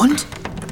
Und?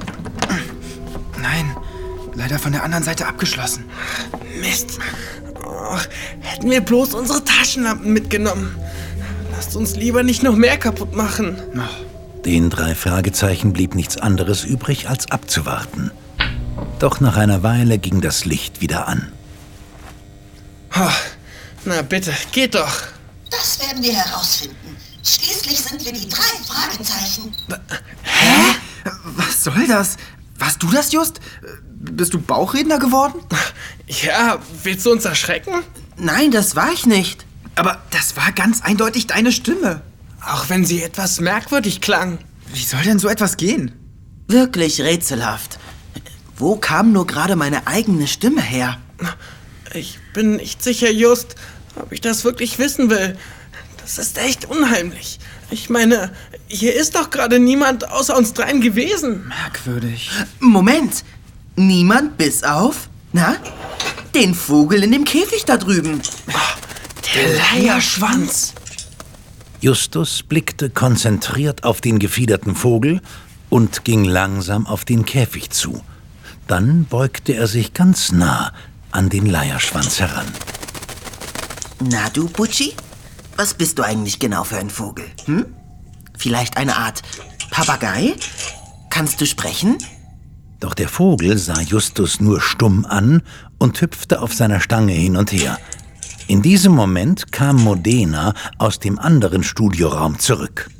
Nein, leider von der anderen Seite abgeschlossen. Mist. Oh, hätten wir bloß unsere Taschenlampen mitgenommen. Lasst uns lieber nicht noch mehr kaputt machen. Den 3 Fragezeichen blieb nichts anderes übrig, als abzuwarten. Doch nach einer Weile ging das Licht wieder an. Oh, na bitte, geht doch. Das werden wir herausfinden. Schließlich sind wir die 3 Fragezeichen. Hä? Was soll das? Warst du das just? Bist du Bauchredner geworden? Ja, willst du uns erschrecken? Nein, das war ich nicht. Aber das war ganz eindeutig deine Stimme. Auch wenn sie etwas merkwürdig klang. Wie soll denn so etwas gehen? Wirklich rätselhaft. Wo kam nur gerade meine eigene Stimme her? Ich bin nicht sicher, Just, ob ich das wirklich wissen will. Das ist echt unheimlich. Ich meine, hier ist doch gerade niemand außer uns dreien gewesen. Merkwürdig. Moment. Niemand bis auf, den Vogel in dem Käfig da drüben. Der Leierschwanz. Justus blickte konzentriert auf den gefiederten Vogel und ging langsam auf den Käfig zu. Dann beugte er sich ganz nah an den Leierschwanz heran. Na du, Butschi? Was bist du eigentlich genau für ein Vogel? Vielleicht eine Art Papagei? Kannst du sprechen? Doch der Vogel sah Justus nur stumm an und hüpfte auf seiner Stange hin und her. In diesem Moment kam Modena aus dem anderen Studioraum zurück.